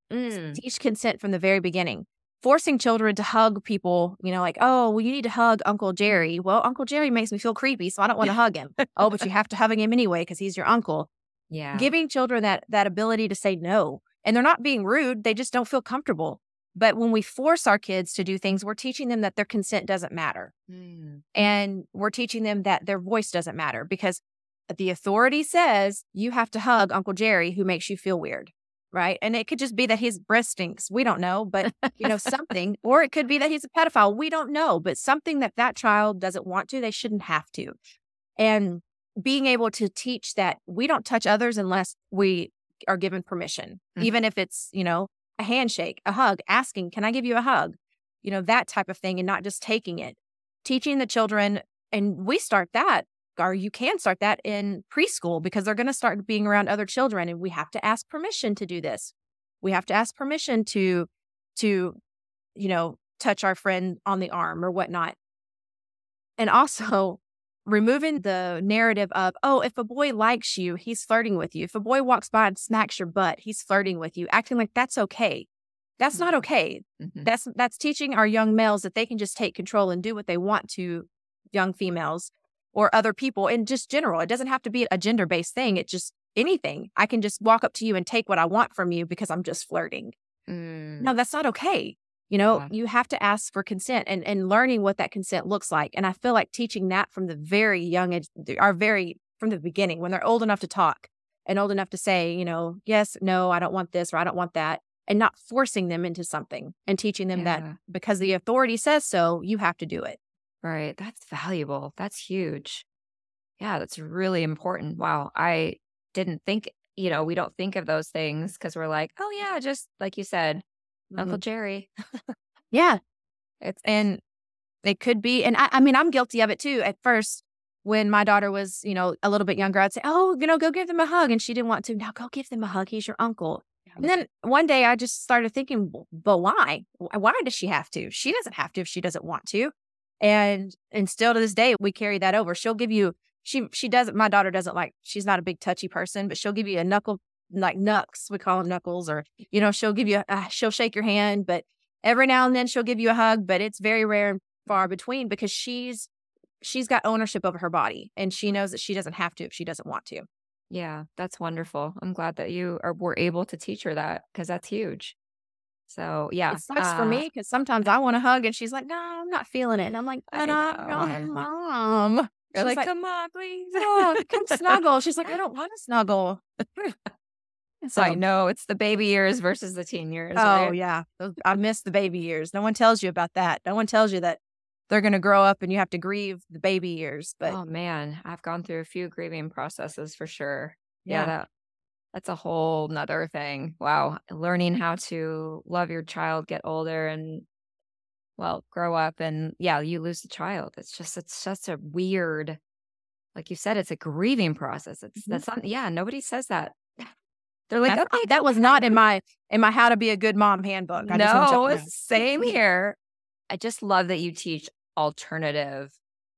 Teach consent from the very beginning. Forcing children to hug people, like, oh, well, you need to hug Uncle Jerry. Well, Uncle Jerry makes me feel creepy, so I don't want to hug him. Oh, but you have to hug him anyway because he's your uncle. Yeah. Giving children that ability to say no. And they're not being rude. They just don't feel comfortable. But when we force our kids to do things, we're teaching them that their consent doesn't matter. And we're teaching them that their voice doesn't matter because the authority says you have to hug Uncle Jerry who makes you feel weird. Right. And it could just be that his breast stinks. We don't know, but something, or it could be that he's a pedophile. We don't know, but something that child doesn't want to, they shouldn't have to. And being able to teach that we don't touch others unless we are given permission, even if it's, a handshake, a hug, asking, can I give you a hug? That type of thing, and not just taking it. Teaching the children, and we start that, or you can start that in preschool because they're going to start being around other children, and we have to ask permission to do this. We have to ask permission to touch our friend on the arm or whatnot. And also removing the narrative of, oh, if a boy likes you, he's flirting with you. If a boy walks by and smacks your butt, he's flirting with you, acting like that's okay. That's not okay. That's teaching our young males that they can just take control and do what they want to young females or other people in just general. It doesn't have to be a gender-based thing. It's just anything. I can just walk up to you and take what I want from you because I'm just flirting. No, that's not okay. You have to ask for consent and learning what that consent looks like. And I feel like teaching that from the very young age, from the beginning, when they're old enough to talk and old enough to say, yes, no, I don't want this or I don't want that, and not forcing them into something and teaching them that because the authority says so, you have to do it. Right. That's valuable. That's huge. Yeah, that's really important. Wow. I didn't think, we don't think of those things because we're like, oh yeah, just like you said, Uncle Jerry. Yeah. And it could be, and I mean, I'm guilty of it too. At first, when my daughter was, a little bit younger, I'd say, oh, go give them a hug. And she didn't want to. Now go give them a hug. He's your uncle. And then one day I just started thinking, but why? Why does she have to? She doesn't have to if she doesn't want to. And still to this day, we carry that over. She'll give you, she doesn't, my daughter doesn't like, she's not a big touchy person, but she'll give you a knuckle, like knucks, we call them knuckles, or, she'll give you, she'll shake your hand, but every now and then she'll give you a hug, but it's very rare and far between because she's got ownership over her body and she knows that she doesn't have to if she doesn't want to. Yeah, that's wonderful. I'm glad that you were able to teach her that because that's huge. So, yeah. It sucks for me because sometimes I want to hug and she's like, no, I'm not feeling it. And I'm like, but I'm Mom. You're like, come on, please. Oh, come snuggle. She's like, I don't want to snuggle. So I know it's the baby years versus the teen years. Oh, right? yeah. I miss the baby years. No one tells you about that. No one tells you that they're going to grow up and you have to grieve the baby years. But oh, man, I've gone through a few grieving processes for sure. Yeah, that's a whole nother thing. Wow. Learning how to love your child, get older and, grow up. And you lose the child. It's such a weird, like you said, it's a grieving process. That's not, nobody says that. They're like, okay, that was not in my How to Be a Good Mom handbook. No, same here. I just love that you teach alternative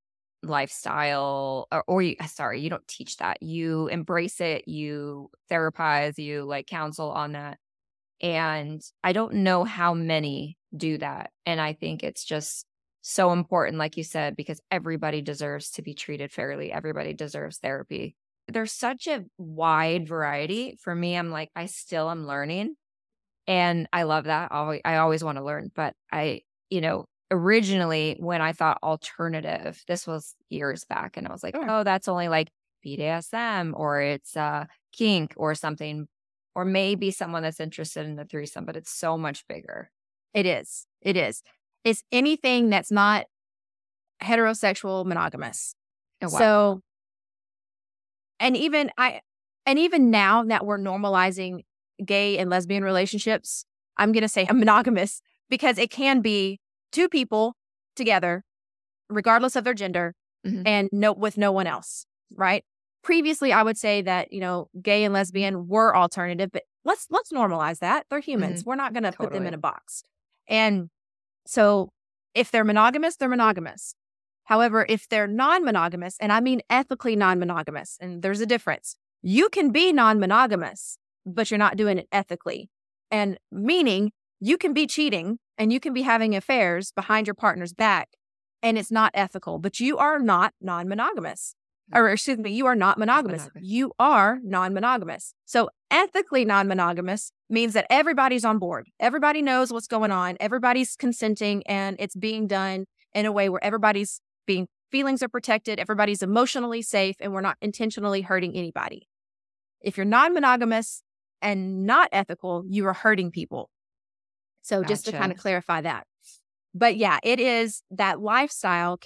lifestyle you don't teach that. You embrace it, you therapize, you counsel on that. And I don't know how many do that. And I think it's just so important, like you said, because everybody deserves to be treated fairly. Everybody deserves therapy. There's such a wide variety. For me, I'm like, I still am learning. And I love that. I always want to learn. But originally when I thought alternative, this was years back. And I was like, oh, that's only like BDSM or it's kink or something. Or maybe someone that's interested in the threesome. But it's so much bigger. It is. It's anything that's not heterosexual monogamous. Oh, wow. So, and even now that we're normalizing gay and lesbian relationships, I'm going to say monogamous because it can be two people together, regardless of their gender, and with no one else, right? Previously, I would say that, gay and lesbian were alternative, but let's normalize that. They're humans. We're not going to put them in a box. And so if they're monogamous, they're monogamous. However, if they're non-monogamous, and I mean ethically non-monogamous, and there's a difference, you can be non-monogamous, but you're not doing it ethically. And meaning you can be cheating and you can be having affairs behind your partner's back and it's not ethical, but you are not non-monogamous. Or excuse me, you are not monogamous. You are non-monogamous. So ethically non-monogamous means that everybody's on board. Everybody knows what's going on. Everybody's consenting and it's being done in a way where everybody's feelings are protected. Everybody's emotionally safe and we're not intentionally hurting anybody. If you're non-monogamous and not ethical, you are hurting people. So just to kind of clarify that. But yeah, it is that lifestyle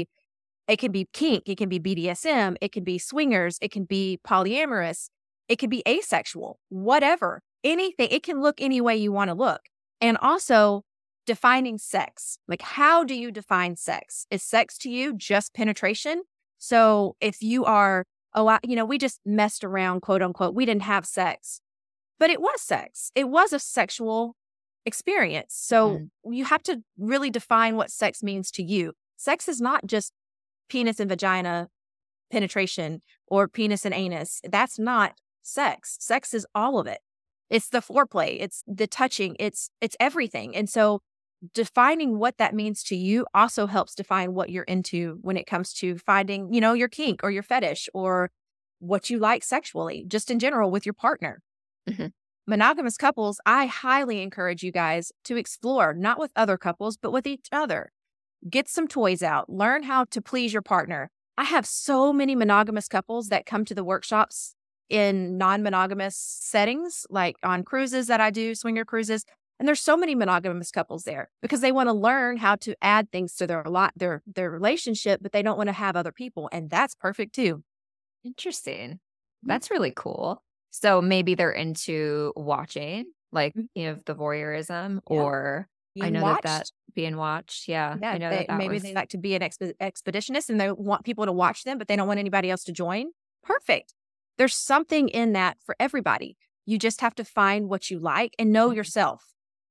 it can be kink, it can be BDSM, it can be swingers, it can be polyamorous, it can be asexual, whatever, anything. It can look any way you want to look. And also defining sex. Like, how do you define sex? Is sex to you just penetration? So if you are, we just messed around, quote unquote, we didn't have sex, but it was sex. It was a sexual experience. So you have to really define what sex means to you. Sex is not just penis and vagina penetration or penis and anus. That's not sex. Sex is all of it. It's the foreplay. It's the touching. It's everything. And so defining what that means to you also helps define what you're into when it comes to finding, your kink or your fetish or what you like sexually, just in general with your partner. Mm-hmm. Monogamous couples, I highly encourage you guys to explore, not with other couples, but with each other. Get some toys out. Learn how to please your partner. I have so many monogamous couples that come to the workshops in non-monogamous settings, like on cruises that I do, swinger cruises. And there's so many monogamous couples there because they want to learn how to add things to their relationship, but they don't want to have other people. And that's perfect too. Interesting. That's really cool. So maybe they're into watching, like, the voyeurism or I know that being watched. Yeah. I know that maybe they like to be an expeditionist and they want people to watch them, but they don't want anybody else to join. Perfect. There's something in that for everybody. You just have to find what you like and know yourself.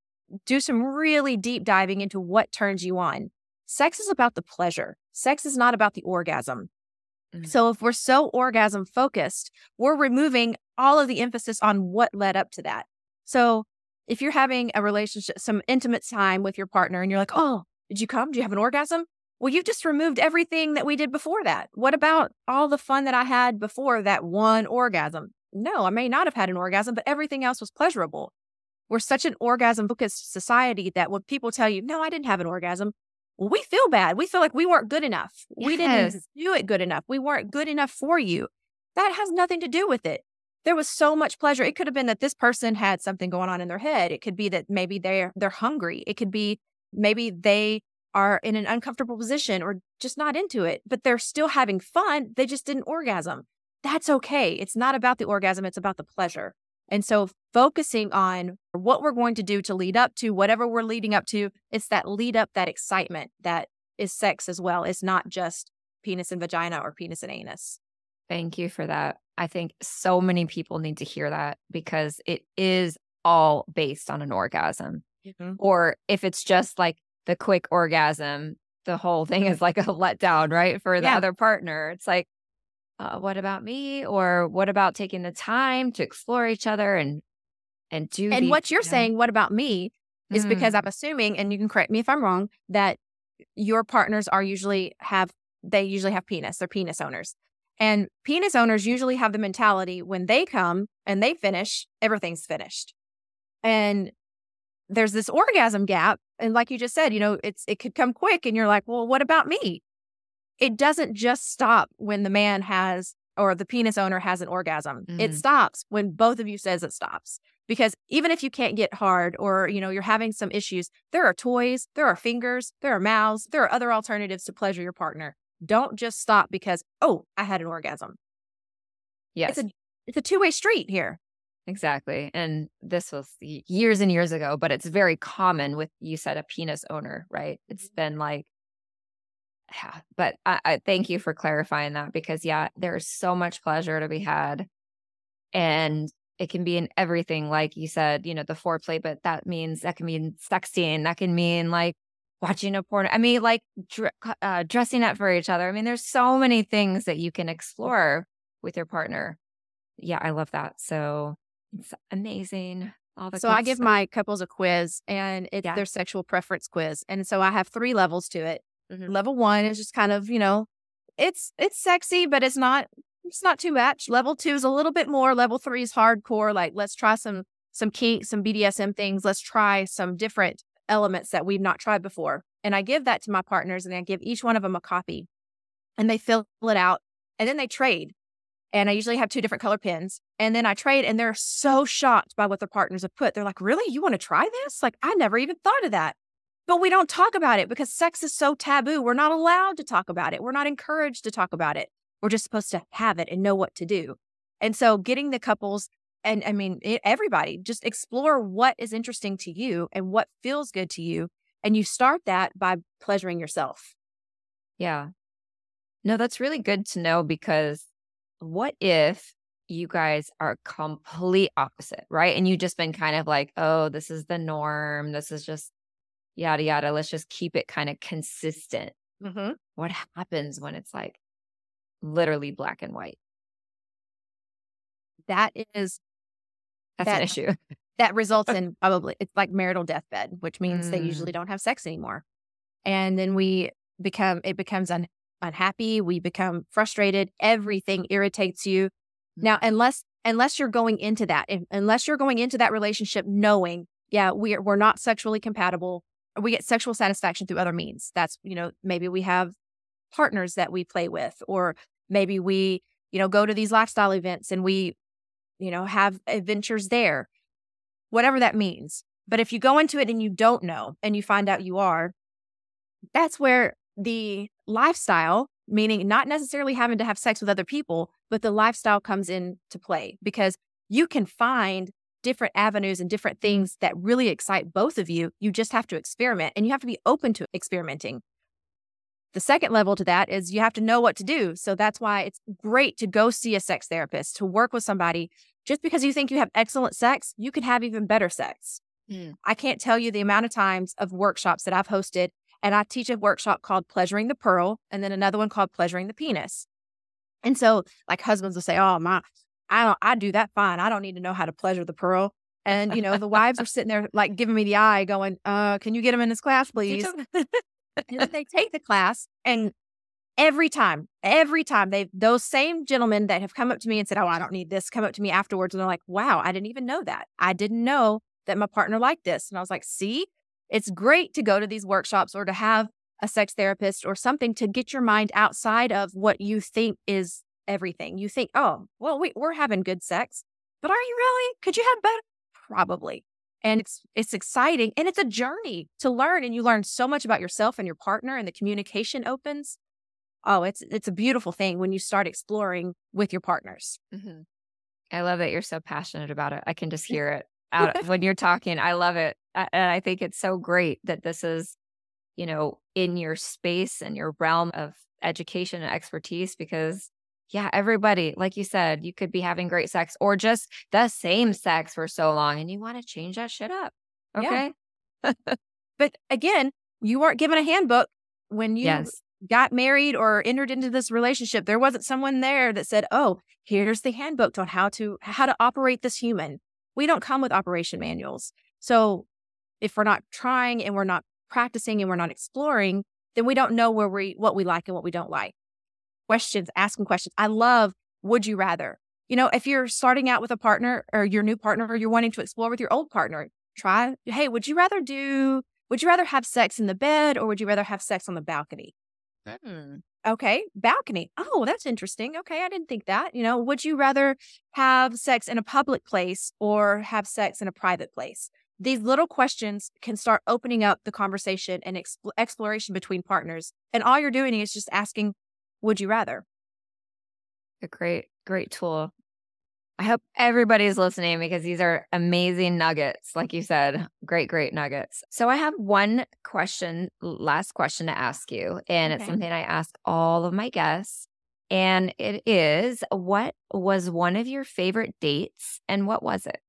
Do some really deep diving into what turns you on. Sex is about the pleasure. Sex is not about the orgasm. Mm-hmm. So if we're so orgasm focused, we're removing all of the emphasis on what led up to that. So if you're having a relationship, some intimate time with your partner and you're like, oh, did you come? Do you have an orgasm? Well, you've just removed everything that we did before that. What about all the fun that I had before that one orgasm? No, I may not have had an orgasm, but everything else was pleasurable. We're such an orgasm-focused society that when people tell you, no, I didn't have an orgasm, well, we feel bad. We feel like we weren't good enough. Yes. We didn't do it good enough. We weren't good enough for you. That has nothing to do with it. There was so much pleasure. It could have been that this person had something going on in their head. It could be that maybe they're hungry. It could be maybe they are in an uncomfortable position or just not into it, but they're still having fun. They just didn't orgasm. That's okay. It's not about the orgasm. It's about the pleasure. And so focusing on what we're going to do to lead up to whatever we're leading up to, it's that lead up, that excitement that is sex as well. It's not just penis and vagina or penis and anus. Thank you for that. I think so many people need to hear that because it is all based on an orgasm. Mm-hmm. Or if it's just like the quick orgasm, the whole thing is like a letdown, right? For the other partner. It's like, what about me? Or what about taking the time to explore each other and do and what you're saying, what about me, is because I'm assuming, and you can correct me if I'm wrong, that your partners usually have penis. They're penis owners. And penis owners usually have the mentality when they come and they finish, everything's finished. And there's this orgasm gap. And like you just said, it could come quick and you're like, well, what about me? It doesn't just stop when the man has or the penis owner has an orgasm. Mm-hmm. It stops when both of you says it stops. Because even if you can't get hard or, you're having some issues, there are toys, there are fingers, there are mouths, there are other alternatives to pleasure your partner. Don't just stop because, oh, I had an orgasm. Yes. It's a two-way street here. Exactly. And this was years and years ago, but it's very common with, you said, a penis owner, right? It's been like, yeah, but I thank you for clarifying that because, there's so much pleasure to be had. And it can be in everything, like you said, the foreplay, but that can mean sexting. That can mean like watching a porn. I mean, like dressing up for each other. I mean, there's so many things that you can explore with your partner. Yeah, I love that. So it's amazing. All the So good I give stuff. my couples a quiz, and it's Yeah. their sexual preference quiz. And so I have 3 levels to it. Mhm. Level 1 is just kind of, it's sexy, but it's not too much. Level 2 is a little bit more. Level 3 is hardcore. Like, let's try some kink, some BDSM things. Let's try some different elements that we've not tried before. And I give that to my partners, and I give each one of them a copy, and they fill it out, and then they trade. And I usually have 2 different color pens. And then I trade, and they're so shocked by what their partners have put. They're like, "Really? You want to try this? Like, I never even thought of that." But we don't talk about it because sex is so taboo. We're not allowed to talk about it. We're not encouraged to talk about it. We're just supposed to have it and know what to do. And so getting the couples, and I mean, everybody, just explore what is interesting to you and what feels good to you. And you start that by pleasuring yourself. Yeah. No, that's really good to know, because what if you guys are complete opposite, right? And you've just been kind of like, oh, this is the norm. This is just yada, yada. Let's just keep it kind of consistent. Mm-hmm. What happens when it's like literally black and white? That is That's an that issue. that results in probably it's like marital deathbed, which means they usually Mm, don't have sex anymore. And then it becomes unhappy. We become frustrated. Everything irritates you. Now, unless you're going into that, unless you're going into that relationship knowing, yeah, we're not sexually compatible, we get sexual satisfaction through other means. That's, maybe we have partners that we play with, or maybe we, go to these lifestyle events and we, have adventures there, whatever that means. But if you go into it and you don't know and you find out you are, that's where the lifestyle, meaning not necessarily having to have sex with other people, but the lifestyle comes into play, because you can find different avenues and different things that really excite both of you. You just have to experiment, and you have to be open to experimenting. The second level to that is you have to know what to do. So that's why it's great to go see a sex therapist, to work with somebody. Just because you think you have excellent sex, you can have even better sex. mm, I can't tell you the amount of times of workshops that I've hosted, and I teach a workshop called Pleasuring the Pearl, and then another one called Pleasuring the Penis. And so, like, husbands will say, "Oh, I do that fine. I don't need to know how to pleasure the pearl." And the wives are sitting there like giving me the eye, going, "Can you get him in this class, please?" And then they take the class, and every time those same gentlemen that have come up to me and said, "Oh, I don't need this," come up to me afterwards, and they're like, "Wow, I didn't even know that. I didn't know that my partner liked this." And I was like, "See, it's great to go to these workshops or to have a sex therapist or something to get your mind outside of what you think is everything. You think, oh, well, we're having good sex, but are you really? Could you have better? Probably." And it's exciting, and it's a journey to learn, and you learn so much about yourself and your partner, and the communication opens. Oh, it's a beautiful thing when you start exploring with your partners. mhm. I love that you're so passionate about it. I can just hear it out when you're talking. I love it. And I think it's so great that this is, in your space and your realm of education and expertise, because yeah, everybody, like you said, you could be having great sex or just the same sex for so long and you want to change that shit up. Yeah. Okay. But again, you weren't given a handbook when you Yes. got married or entered into this relationship. There wasn't someone there that said, "Oh, here's the handbook on how to operate this human." We don't come with operation manuals. So if we're not trying and we're not practicing and we're not exploring, then we don't know what we like and what we don't like. Questions, asking questions. I love would you rather. If you're starting out with a partner or your new partner, or you're wanting to explore with your old partner, try, hey, would you rather have sex in the bed, or would you rather have sex on the balcony? Mm. Okay, balcony. Oh, that's interesting. Okay, I didn't think that. Would you rather have sex in a public place or have sex in a private place? These little questions can start opening up the conversation and exploration between partners. And all you're doing is just asking, would you rather? A great, great tool. I hope everybody's listening, because these are amazing nuggets. Like you said, great, great nuggets. So I have one question, last question to ask you. And it's Okay. something I ask all of my guests. And it is, what was one of your favorite dates and what was it?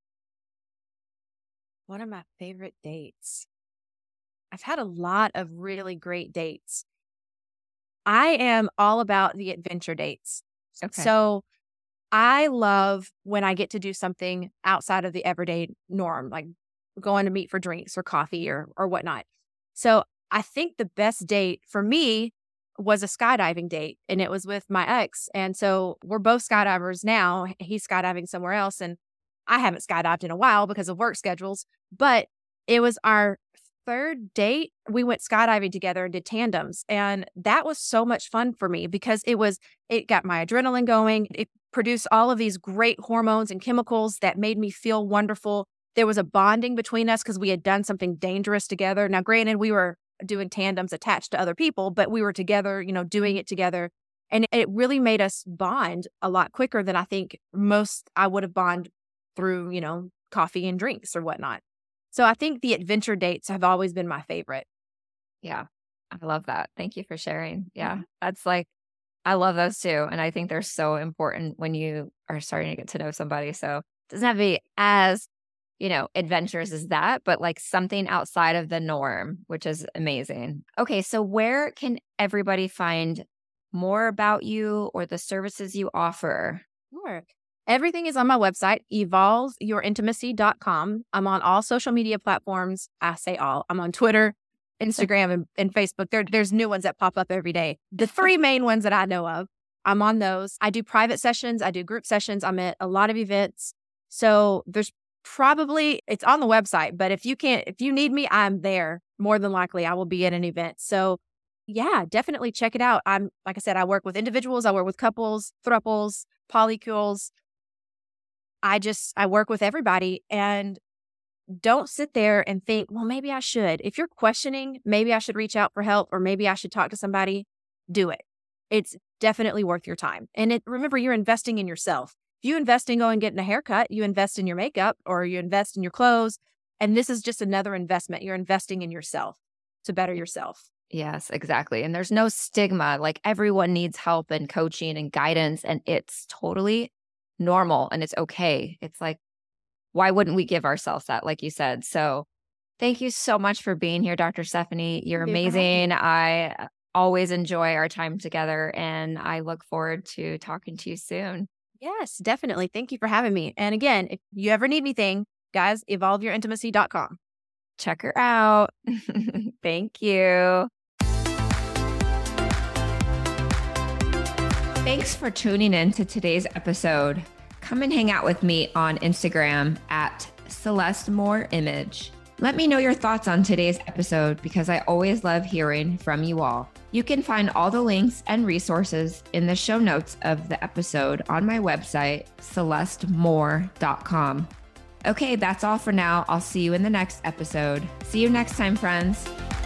One of my favorite dates. I've had a lot of really great dates. I am all about the adventure dates. Okay. So I love when I get to do something outside of the everyday norm, like going to meet for drinks or coffee or whatnot. So I think the best date for me was a skydiving date, and it was with my ex. And so we're both skydivers now. He's skydiving somewhere else, and I haven't skydived in a while because of work schedules. But it was our third date. We went skydiving together and did tandems, and that was so much fun for me because it got my adrenaline going. It produced all of these great hormones and chemicals that made me feel wonderful. There was a bonding between us because we had done something dangerous together. Now, granted, we were doing tandems attached to other people, but we were together, doing it together. And it really made us bond a lot quicker than I think I would have bonded through, coffee and drinks or whatnot. So I think the adventure dates have always been my favorite. Yeah, I love that. Thank you for sharing. Yeah, that's like, I love those too. And I think they're so important when you are starting to get to know somebody. So it doesn't have to be as adventures as that, but like something outside of the norm, which is amazing. Okay, so where can everybody find more about you or the services you offer? Sure. Everything is on my website, evolveyourintimacy.com. I'm on all social media platforms. I say all. I'm on Twitter, Instagram, and Facebook. There's new ones that pop up every day. The 3 main ones that I know of, I'm on those. I do private sessions. I do group sessions. I'm at a lot of events. So there's it's on the website, but if you need me, I'm there. More than likely, I will be at an event. So yeah, definitely check it out. Like I said, I work with individuals, I work with couples, thruples, polycules. I work with everybody, and don't sit there and think, well, maybe I should. If you're questioning, maybe I should reach out for help, or maybe I should talk to somebody, do it. It's definitely worth your time. And remember, you're investing in yourself. If you invest in going and getting a haircut, you invest in your makeup or you invest in your clothes. And this is just another investment. You're investing in yourself to better yourself. Yes, exactly. And there's no stigma. Like, everyone needs help and coaching and guidance, and it's totally normal and it's okay. It's like, why wouldn't we give ourselves that, like you said? So thank you so much for being here, Dr. Stephanie. You're amazing. I always enjoy our time together, and I look forward to talking to you soon. Yes, definitely. Thank you for having me. And again, if you ever need anything, guys, evolveyourintimacy.com. Check her out. Thank you. Thanks for tuning in to today's episode. Come and hang out with me on Instagram at Celeste Moore Image. Let me know your thoughts on today's episode because I always love hearing from you all. You can find all the links and resources in the show notes of the episode on my website, celestemoore.com. Okay, that's all for now. I'll see you in the next episode. See you next time, friends.